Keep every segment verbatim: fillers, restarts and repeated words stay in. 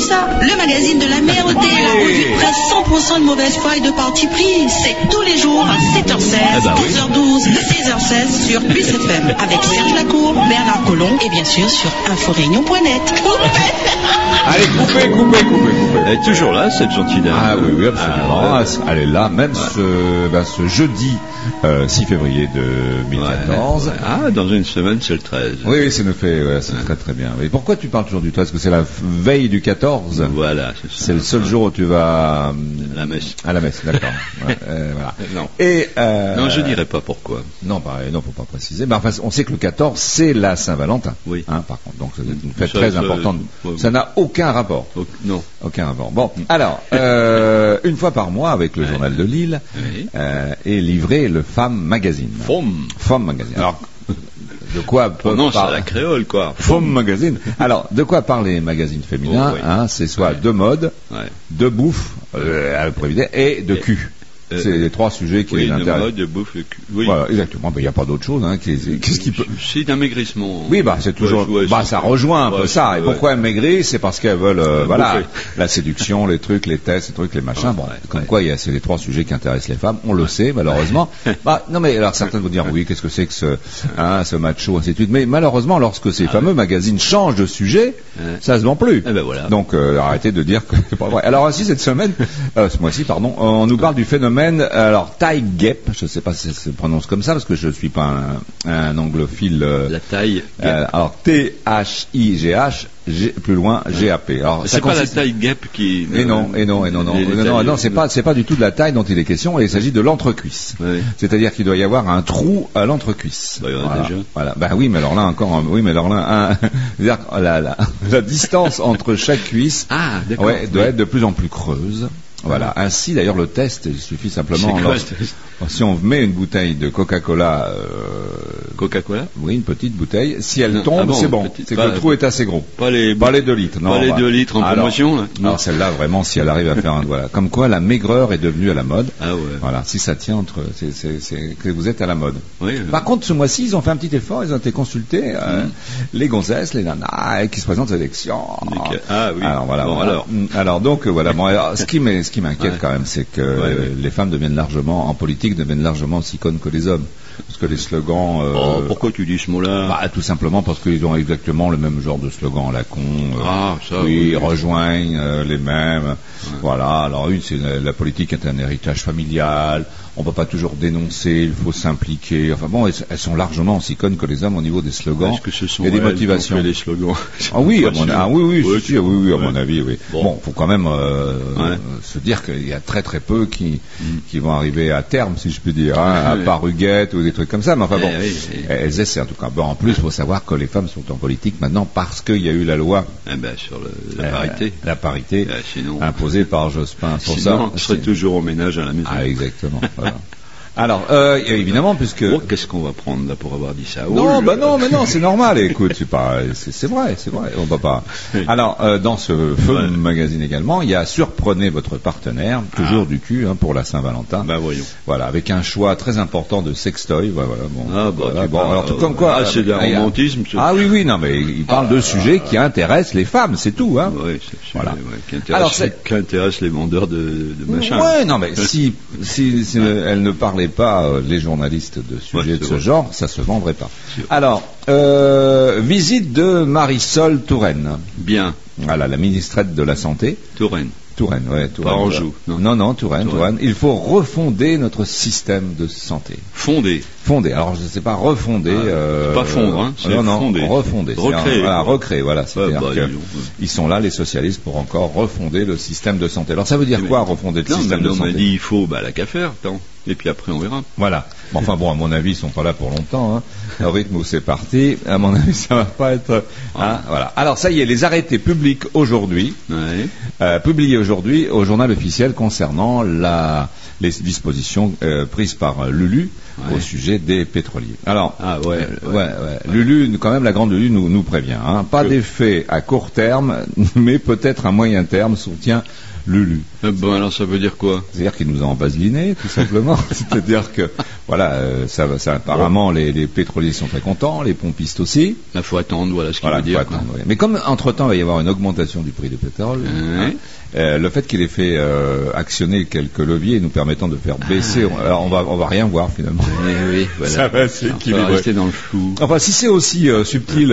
ça. Le magazine de la merde et la revue de presse cent pour cent de mauvaise foi et de parti pris. C'est tous les jours à sept heures seize, ah bah oui. douze heures douze, seize heures seize sur Plus F M avec Serge Lacour, Bernard Collomb et bien sûr sur inforéunion point net. Allez, coupez, coupez, coupez, coupez. Elle est toujours là, cette gentille dame. Ah oui, oui, absolument. Ah, ouais. Elle est là, même ouais. ce, ben, ce jeudi euh, six février deux mille quatorze. Ouais, ouais. Ah, dans une semaine, c'est le treize. Oui, oui, ça nous fait, ouais, c'est ouais. très très bien. Et pourquoi tu parles toujours du treize? Parce que c'est la veille du quatorze. Voilà, c'est ça. C'est le seul jour où tu vas à la messe. À la messe, d'accord. ouais, euh, voilà. Non. Et euh, non, je dirais pas pourquoi. Non, pareil, non, faut pas préciser. Mais enfin, on sait que le quatorze, c'est la Saint-Valentin. Oui. Hein, par contre, donc c'est une fête ça, très ça, importante. ça, ça n'a aucun rapport. Au, non. Aucun rapport. Bon, alors, euh, une fois par mois, avec le ouais. journal de Lille, oui. euh, est livré le Femme Magazine. Femme. Femme Magazine. Alors, de quoi non, c'est la créole, quoi. Femme Magazine. Alors, de quoi parlent les magazines féminins? Oh, oui. hein, c'est soit ouais. de mode, ouais. de bouffe, euh, à prévider, et de cul. Euh, c'est les trois sujets qui oui, les intéressent. De mode, de bouffe, de cul. Oui. Voilà, exactement. Il n'y a pas d'autre chose. Hein. Qu'est-ce qui peut... C'est d'amaigrissement. Oui, bah c'est toujours. Ouais, bah ça rejoint un ouais, peu ça. Ouais. Et pourquoi elles maigrissent? C'est parce qu'elles veulent, euh, voilà, la séduction, les trucs, les tests, les trucs, les machins. Bon, ouais, comme ouais. quoi, il y a c'est les trois sujets qui intéressent les femmes. On le sait, malheureusement. bah non, mais alors certains vont dire oui, qu'est-ce que c'est que ce, hein, ce macho, ainsi de suite. Mais malheureusement, lorsque ces ah, fameux ouais. magazines changent de sujet, ouais. ça se vend plus. Eh ben voilà. Donc euh, arrêtez de dire que c'est pas vrai. Alors ainsi cette semaine, euh, ce mois-ci, pardon, on nous parle du phénomène. Alors taille guêpe, je ne sais pas si ça se prononce comme ça parce que je ne suis pas un, un anglophile. Euh, la taille. Euh, alors T H I G H, G, plus loin G A P. Alors c'est pas consiste... la taille guêpe qui. Et non, et non, et non, non, les, les non, non, non, c'est pas, c'est pas du tout de la taille dont il est question. Il s'agit de l'entrecuisse. Oui. C'est-à-dire qu'il doit y avoir un trou à l'entrecuisse. Bah, voilà. Déjà. Voilà. Ben oui, mais alors là encore, oui, mais alors là, un, c'est-à-dire la, la, la distance entre chaque cuisse, ah, ouais, doit oui. être de plus en plus creuse. Voilà. Ainsi, d'ailleurs, le test, il suffit simplement, lorsque, si on met une bouteille de Coca-Cola, euh, Coca-Cola, oui, une petite bouteille, si elle tombe, ah bon, c'est bon. C'est que le trou est assez gros. Pas les, pas les deux litres, non. Pas les bah. deux litres en alors, promotion, là. Alors, celle-là, vraiment, si elle arrive à faire un, voilà. Comme quoi, la maigreur est devenue à la mode. Ah ouais. Voilà. Si ça tient entre, c'est, c'est, c'est que vous êtes à la mode. Oui, oui. Par contre, ce mois-ci, ils ont fait un petit effort, ils ont été consultés, euh, mm. les gonzesses, les nanas, qui se présentent aux élections. Ah oui. Alors, voilà. Bon, voilà. alors. alors, donc, voilà. Bon, alors, ce qui m'inquiète, ouais. quand même, c'est que ouais, ouais. les femmes deviennent largement, en politique, deviennent largement aussi connes que les hommes. Parce que les slogans... Euh, oh, pourquoi tu dis ce mot-là? Bah, tout simplement parce qu'ils ont exactement le même genre de slogan à la con. Euh, ah, ça, oui, oui. Ils rejoignent euh, les mêmes. Ouais. Voilà. Alors, une, c'est la, la politique est un héritage familial. On ne peut pas toujours dénoncer, il faut s'impliquer. Enfin bon, elles, elles sont largement aussi connes que les hommes au niveau des slogans. Est-ce que ce sont et des motivations. Les slogans ah oui, à mon, ah oui, oui, oui, si, oui, oui, à ouais. mon avis, oui. Bon, bon faut quand même euh, ouais. se dire qu'il y a très très peu qui mm. qui vont arriver à terme, si je puis dire, hein, à part Huguette ou des trucs comme ça. Mais enfin bon, eh, oui, oui. elles essaient en tout cas. Bon, en plus, il faut savoir que les femmes sont en politique maintenant parce qu'il y a eu la loi eh ben, sur le, la parité, euh, la parité eh, sinon, imposée par Jospin. Sinon, ça, on serait toujours au ménage à la maison. Ah, exactement. Voilà. Alors, euh, évidemment, puisque... Oh, qu'est-ce qu'on va prendre là pour avoir dit ça? Non, oh, bah non, mais non, c'est normal. Écoute, c'est pas, c'est, c'est vrai, c'est vrai. On va pas. Alors, euh, dans ce feu ouais. magazine également, il y a Surprenez votre partenaire, toujours ah. du cul, hein, pour la Saint-Valentin. Bah voyons. Voilà, avec un choix très important de sextoy. Voilà, bon. Ah bah voilà, bon, parles, alors tout comme quoi. Ah, c'est de euh, romantisme. A... Ah oui, oui, non, mais il parle ah, de sujets qui intéressent les femmes, c'est tout, hein. Oui, c'est voilà. Ouais, qui intéresse, alors, c'est... qui intéresse les vendeurs de, de machin. Ouais, non, mais si, si, si elle ne parlait pas euh, les journalistes de sujets ouais, de ce vrai. genre, ça se vendrait pas. Alors, euh, visite de Marisol Touraine. Bien. Voilà, la ministrette de la Santé. Touraine. Touraine, ouais. Touraine, pas Anjou. Non, non, non Touraine, Touraine, Touraine. Il faut refonder notre système de santé. Fonder. Fonder. Alors, je ne sais pas, refonder. Ah, euh, pas fondre, hein. C'est non, non, fonder. refonder. Recréer. Un, voilà, recréer, voilà. C'est-à-dire ouais, bah, qu'ils sont là, les socialistes, pour encore refonder le système de santé. Alors, ça veut dire mais, quoi, refonder le non, système mais de on santé? On m'a dit, il faut, bah, la qu'à faire, tant. Et puis après, on verra. Voilà. Bon, enfin bon, à mon avis, ils sont pas là pour longtemps. Hein. Au rythme où c'est parti, à mon avis, ça va pas être. Hein, voilà. Alors ça y est, les arrêtés publics aujourd'hui, ouais. euh, publiés aujourd'hui au journal officiel concernant la, les dispositions euh, prises par Lulu ouais. au sujet des pétroliers. Alors, ah ouais, euh, ouais, ouais, ouais. Lulu, quand même, la grande Lulu nous, nous prévient. Hein, pas que... d'effet à court terme, mais peut-être à moyen terme, soutient Lulu. Euh, bon, alors ça veut dire quoi? C'est-à-dire qu'ils nous ont envaselinés, tout simplement. C'est-à-dire que, voilà, euh, ça, ça, apparemment, les, les pétroliers sont très contents, les pompistes aussi. Il faut attendre, voilà ce qu'il Voilà, veut dire. attendre, oui. Mais comme, entre-temps, il va y avoir une augmentation du prix du pétrole, Ouais. hein, euh, le fait qu'il ait fait euh, actionner quelques leviers nous permettant de faire baisser, Ah, alors on va, on va rien voir, finalement. Oui, oui, voilà. Ça va, c'est On va équilibré. rester dans le flou. Enfin, si c'est aussi euh, subtil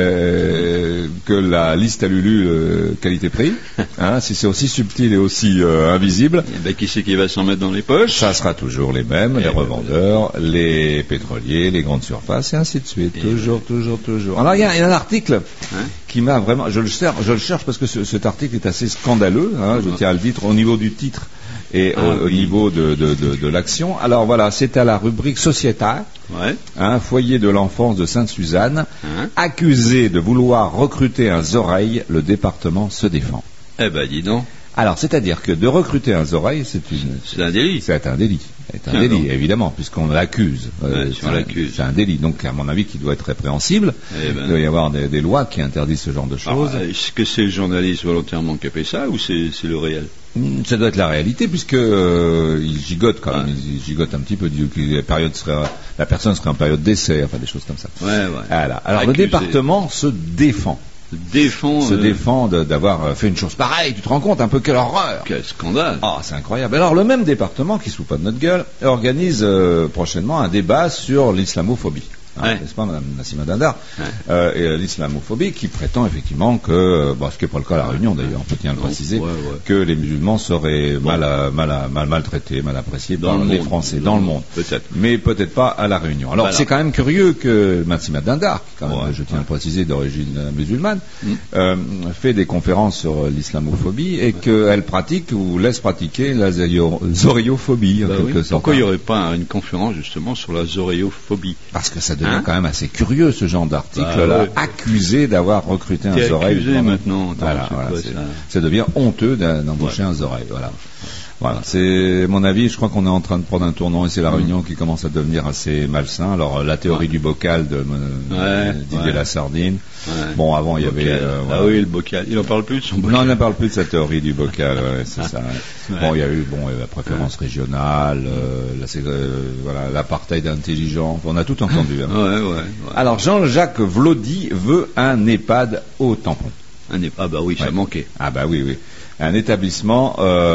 euh, que la liste à Lulu euh, qualité-prix, hein, si c'est aussi subtil et aussi euh, invisible, Eh ben, qui c'est qui va s'en mettre dans les poches? ça sera toujours les mêmes, Eh les ben, revendeurs, les pétroliers, les grandes surfaces, et ainsi de suite. Et toujours, toujours, toujours. Alors, il y, a il y a un article Hein qui m'a vraiment... Je le cherche, je le cherche parce que ce- cet article est assez scandaleux, hein, je tiens à le dire, au niveau du titre et Ah, au, au oui. niveau de, de, de, de l'action. Alors voilà, c'est à la rubrique sociétaire. Ouais. Un foyer de l'enfance de Sainte-Suzanne, Hein accusé de vouloir recruter un Zoreille, le département se défend. Eh ben, dis donc. Alors, c'est-à-dire que de recruter un Zoreille, c'est une, C'est un délit. c'est un délit. C'est un Ah, délit, bon. évidemment, puisqu'on l'accuse. Ouais, c'est on un- l'accuse. C'est un délit, donc à mon avis, qui doit être répréhensible. Eh ben. Il doit y avoir des, des lois qui interdisent ce genre de choses. Alors, est-ce que c'est le journaliste volontairement qui a fait ça ou c'est c'est le réel? Hmm, Ça doit être la réalité, puisque euh, il gigote quand même. Ouais. Il gigote un petit peu. dit que La période serait, la personne serait en période d'essai, enfin des choses comme ça. Ouais, ouais. Voilà. Alors Accusé. le département se défend. Défend. se euh, défend de- d'avoir fait une chose pareille. Tu te rends compte un peu quelle horreur. Quel scandale. Ah, c'est incroyable. Alors le même département qui se fout pas de notre gueule organise euh, prochainement un débat sur l'islamophobie. Hein, Ouais. n'est-ce pas, Madame Nassima Dindar? Ouais. Euh, et euh, l'islamophobie qui prétend effectivement que, euh, bon, ce qui n'est pas le cas à la Réunion d'ailleurs, on peut bien le Non, préciser, ouais, ouais. que les musulmans seraient Bon. mal, à- mal, à- mal maltraités, mal appréciés Dans par le les monde. Français dans le monde. Peut-être. Mais peut-être pas à la Réunion. Alors Voilà. c'est quand même curieux que Nassima Dindar, qui quand même, Ouais, je tiens ouais. à le préciser, d'origine euh, musulmane, Mm. euh, fait des conférences sur euh, l'islamophobie et qu'elle pratique ou laisse pratiquer la zéio- zoriophobie en Bah quelque oui. sorte. Pourquoi il n'y aurait pas une conférence justement sur la zoréophobie? Parce que ça devient Hein quand même assez curieux ce genre d'article-là, Bah ouais. accusé d'avoir recruté T'es un Zoreille. accusé Vraiment. maintenant. Attends, Voilà, c'est voilà, quoi, c'est- ça ça devient honteux d'en- d'embaucher un Zoreille. Voilà. Voilà, c'est mon avis. Je crois qu'on est en train de prendre un tournant et c'est la Réunion qui commence à devenir assez malsain. Alors la théorie Ouais. du bocal de Ouais, Didier ouais. la Sardine. Ouais. Bon, avant il y Bocal. avait. euh, Ah voilà. oui, le bocal. Il en parle plus de son bocal. Non, on ne parle plus de sa théorie du bocal, ouais, c'est ça. ouais. Ouais. Bon, il y a eu bon, il y a la préférence régionale, euh, la, c'est, euh, voilà, l'apartheid intelligent, on a tout entendu. hein. Ouais, ouais, ouais. Alors, Jean-Jacques Vlody veut un EHPAD au tampon. Un é- Ah bah oui, ça Ouais. manquait. Ah bah oui, oui. Un établissement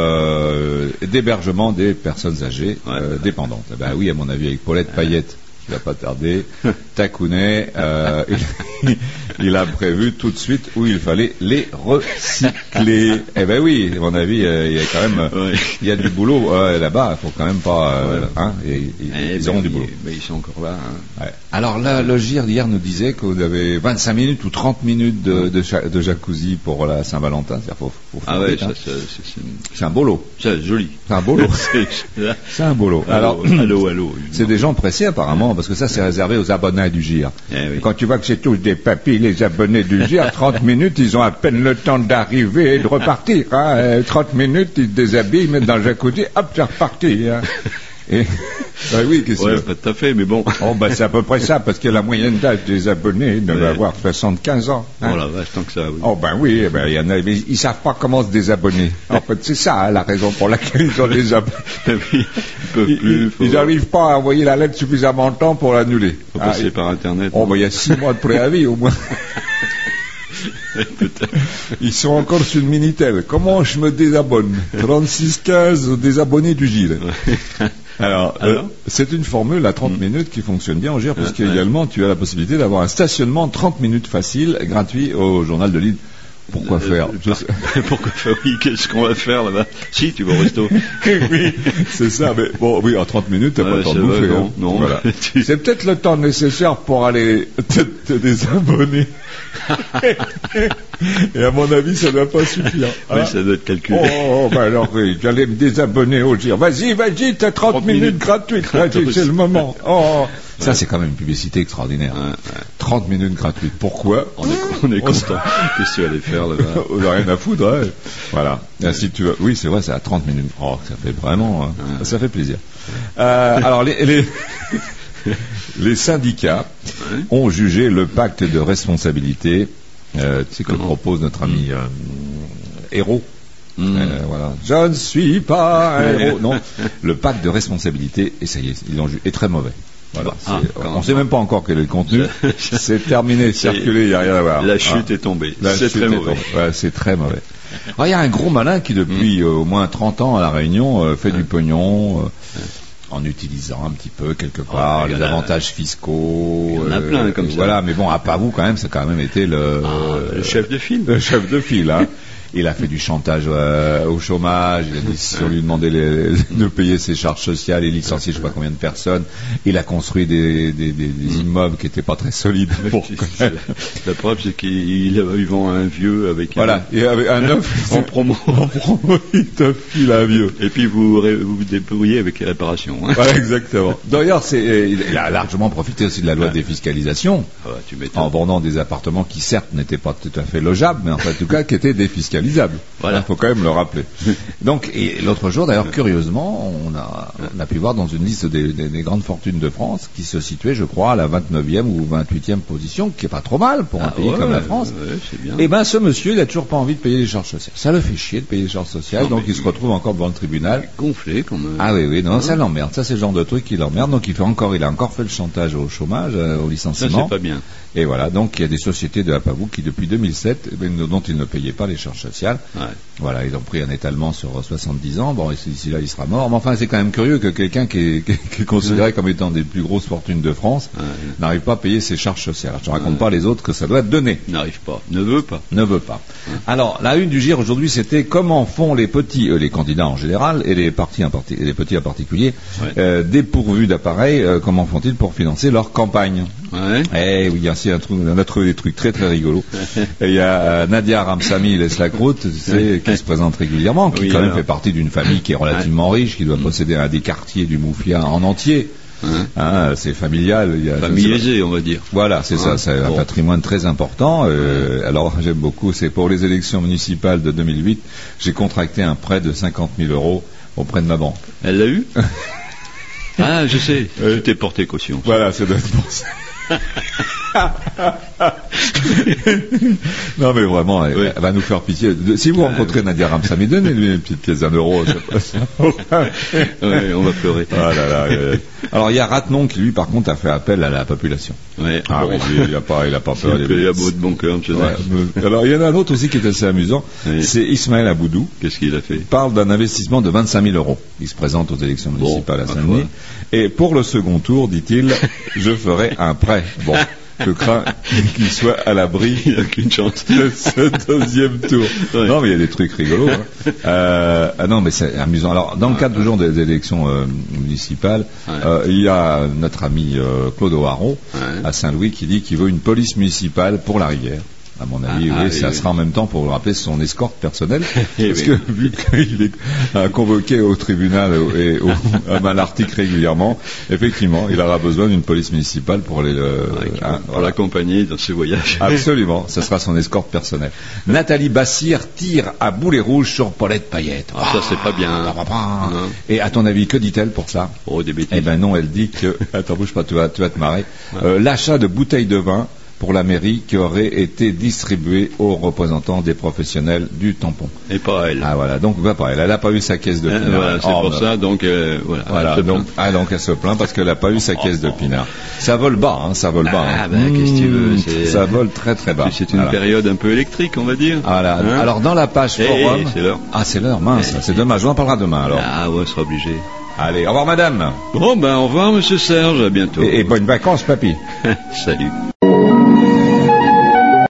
euh, d'hébergement des personnes âgées Ouais. euh, dépendantes. Ah bah oui, à mon avis, avec Paulette Payette, qui va pas tarder, Tacounet, euh, il, il a prévu tout de suite où il fallait les recycler. Eh ben oui, à mon avis, euh, il y a quand même, euh, Ouais. il y a du boulot euh, là-bas. Il faut quand même pas, euh, Ouais. hein, et- et- Eh ils ben auront du oui, boulot. Mais ils sont encore là. hein. Ouais. Alors là, le G I R d'hier nous disait que vous avez vingt-cinq minutes ou trente minutes de, de, cha- de jacuzzi pour la Saint-Valentin. C'est-à-dire, faut, faut faire Ah ouais, vite, ça, hein. ça, c'est- c'est C'est un beau lot. c'est joli. C'est un beau lot. C'est- C'est un beau lot. Alors, Allô, allô, allô. c'est des gens pressés apparemment, parce que ça c'est réservé aux abonnés du G I R. Eh oui. Quand tu vois que c'est tous des papis, les abonnés du G I R, trente minutes, ils ont à peine le temps d'arriver et de repartir. Hein. Euh, trente minutes, ils se déshabillent, ils mettent dans le jacuzzi, hop, c'est reparti. Hein. Et, bah oui, qu'est-ce que Ouais, c'est pas tout à fait, mais bon. Oh, bah, c'est à peu près ça, parce que la moyenne d'âge des abonnés devait Ouais. avoir soixante-quinze ans. hein. Oh la vache, tant que ça, oui. Oh ben oui, eh ben, il y en a, mais ils savent pas comment se désabonner. En fait, c'est ça hein, la raison pour laquelle ils ont des abonnés. Oui, ils peuvent Ils- plus. Ils faut- n'arrivent pas à envoyer la lettre suffisamment de temps pour l'annuler. faut Ah, passer et- par Internet. Oh ben il y a six mois de préavis au moins. Peut-être. Ils sont encore sur le Minitel. Comment je me désabonne trente-six quinze désabonnés du G I R. Alors, euh, Alors c'est une formule à trente minutes qui fonctionne bien en G I R, parce Ouais, qu'également tu as la possibilité d'avoir un stationnement trente minutes facile, gratuit au journal de l'île. Pourquoi Euh, faire par- Pourquoi faire Oui, qu'est-ce qu'on va faire là-bas? Si, tu vas au resto. Oui, c'est ça, mais bon, oui, en trente minutes, t'as Ouais, pas le temps de c'est vrai, bouffer. non, hein. non. Voilà. Tu- C'est peut-être le temps nécessaire pour aller te, te désabonner. Et à mon avis, ça ne doit pas suffire. Oui, Hein? ça doit être calculé. Oh, oh, ben alors oui, j'allais me désabonner au G I R. Vas-y, vas-y, t'as trente, trente minutes, minutes. gratuites. Vas-y, c'est le moment. Oh. Ça, Ouais. c'est quand même une publicité extraordinaire. Ouais, ouais. trente minutes gratuites. Pourquoi? On est, on est On content. Qu'est-ce que tu allais faire là-bas? On n'a rien à foutre, hein. Voilà. Ah, si tu veux. Oui, c'est vrai, c'est à trente minutes. Oh, ça fait vraiment, hein. Ouais. Ça fait plaisir. Euh, alors, les, les, les syndicats Ouais. ont jugé le pacte de responsabilité, euh, c'est que comment propose notre ami euh, Hérault. Mmh. Euh, voilà. Je ne suis pas un héros. Non, le pacte de responsabilité, et ça y est, ils l'ont ju- est très mauvais. Voilà, ah, on ne sait même pas encore quel est le contenu. C'est terminé, circulé, il n'y a rien à voir. La chute ah. est tombée. La c'est très mauvais. Ouais, c'est très mauvais. Il y a un gros malin qui, depuis mmh. euh, au moins trente ans à La Réunion, euh, fait ouais. du pognon. Euh, ouais. En utilisant un petit peu quelque part oh, les avantages fiscaux. Il y en a euh, plein comme ça. Voilà, mais bon, à pas vous quand même, ça a quand même été le, ah, le chef de file. Le chef de file, hein. Il a fait du chantage euh, au chômage. Il a dit si on lui demandait les, de payer ses charges sociales et licencier je sais pas combien de personnes. Il a construit des, des, des, des immeubles qui étaient pas très solides. Pour la preuve c'est qu'il il vend un vieux avec voilà un, et avec un neuf en promo. En promo, il te file un vieux. Et puis vous vous, vous débrouillez avec les réparations. Hein. Voilà, exactement. D'ailleurs, c'est il a largement profité aussi de la loi de défiscalisation ah ouais, tu en vendant des appartements qui certes n'étaient pas tout à fait logeables, mais en fait, en tout cas qui étaient défiscalisés. Voilà, il faut quand même le rappeler. Donc, et l'autre jour, d'ailleurs, curieusement, on a, on a pu voir dans une liste des, des, des grandes fortunes de France qui se situait, je crois, à la vingt-neuvième ou vingt-huitième position, qui est pas trop mal pour un ah pays ouais, comme la France. Ouais, c'est bien. Et ben, ce monsieur, il a toujours pas envie de payer les charges sociales. Ça le fait chier de payer les charges sociales, non, donc il se retrouve encore devant le tribunal. Gonflé, quand même. Ah oui, oui, non, ça l'emmerde. Ça, c'est le genre de truc qui l'emmerde. Donc, il fait encore, il a encore fait le chantage au chômage, euh, au licenciement. Ça, c'est pas bien. Et voilà, donc il y a des sociétés de Apavou qui, depuis deux mille sept, dont ils ne payaient pas les charges sociales. Ouais. Voilà, ils ont pris un étalement sur soixante-dix ans. Bon, d'ici là, il sera mort. Mais enfin, c'est quand même curieux que quelqu'un qui est, qui est, qui est considéré comme étant des plus grosses fortunes de France ouais. n'arrive pas à payer ses charges sociales. Je ne raconte ouais. pas les autres que ça doit être donné. N'arrive pas, ne veut pas. Ne veut pas. Ouais. Alors, la une du G I R aujourd'hui, c'était comment font les petits, euh, les candidats en général, et les, partis en parti, les petits en particulier, ouais. euh, dépourvus d'appareils, euh, comment font-ils pour financer leur campagne? Ouais. Eh oui, c'est un truc, on a trouvé des trucs très très rigolos. Il y a euh, Nadia Ramsamy Leslacroute, tu sais, qui se présente régulièrement, qui oui, quand alors. même fait partie d'une famille qui est relativement ouais. riche, qui doit mmh. posséder un des quartiers du Moufia en entier. Hein hein, c'est familial. Il y a, famille aisée, on va dire. Voilà, c'est hein, ça, c'est bon. un patrimoine très important. Euh, ouais. Alors, j'aime beaucoup, c'est pour les élections municipales de deux mille huit, j'ai contracté un prêt de cinquante mille euros auprès de ma banque. Elle l'a eu? Ah, je sais, euh, tu t'es porté caution. Voilà, c'est de pour ça. Non mais vraiment, elle, oui. elle va nous faire pitié. Si vous rencontrez Nadia Ramsamy, donnez-lui une petite pièce d'un euro. Oui, on va pleurer. Ah là là, euh. Alors il y a Ratnon qui lui par contre a fait appel à la population. Ouais. Ah bon. Oui, il n'a pas, il a pas peur. Il a beau de bon cœur. Ouais. Alors il y en a un autre aussi qui est assez amusant. Oui. C'est Ismaël Aboudou. Qu'est-ce qu'il a fait? Il parle d'un investissement de vingt-cinq mille euros. Il se présente aux élections municipales bon, à Saint-Denis. Et pour le second tour, dit-il, je ferai un prêt. Bon. Je crains qu'il soit à l'abri il n'y a qu'une chance de ce deuxième tour. Ouais. Non, mais il y a des trucs rigolos. Hein. Euh, ah non, mais c'est amusant. Alors, dans le cadre toujours des élections euh, municipales, ouais. euh, il y a notre ami euh, Claude O'Haron ouais. à Saint-Louis qui dit qu'il veut une police municipale pour la rivière. À mon avis, ah, oui, ah, ça oui, sera oui. en même temps pour rappeler son escorte personnelle, parce que vu qu'il est euh, convoqué au tribunal et au, à Malartic régulièrement, effectivement, il aura besoin d'une police municipale pour aller le, ouais, hein, pour voilà. l'accompagner dans ses voyages. Absolument, ça sera son escorte personnelle. Nathalie Bassir tire à boulet rouge sur Paulette Payette. Ah, ça c'est pas bien. Ah, et à ton avis, que dit-elle pour ça? Oh, des bêtises. Eh ben non, elle dit que, attends, bouge pas, tu vas, tu vas te marrer. Ouais. Euh, l'achat de bouteilles de vin pour la mairie qui aurait été distribuée aux représentants des professionnels du tampon. Et pas elle. Ah voilà, donc pas elle. Elle n'a pas eu sa caisse de pinard. Euh, voilà, c'est oh, pour bah, ça, donc euh, voilà. voilà donc, ah donc elle se plaint parce qu'elle n'a pas eu sa caisse de pinard. Ça vole bas, hein, ça vole bas. Ah hein. ben mmh, qu'est-ce que tu veux c'est... Ça vole très très bas. C'est une voilà. période un peu électrique, on va dire. Voilà. Hein alors dans la page hey, forum. Hey, c'est l'heure. Ah c'est l'heure, mince. Hey, c'est dommage. On en parlera demain alors. Ah ouais, on sera obligé. Allez, au revoir madame. Bon ben au revoir monsieur Serge, à bientôt. Et, et bonnes vacances papy. Salut.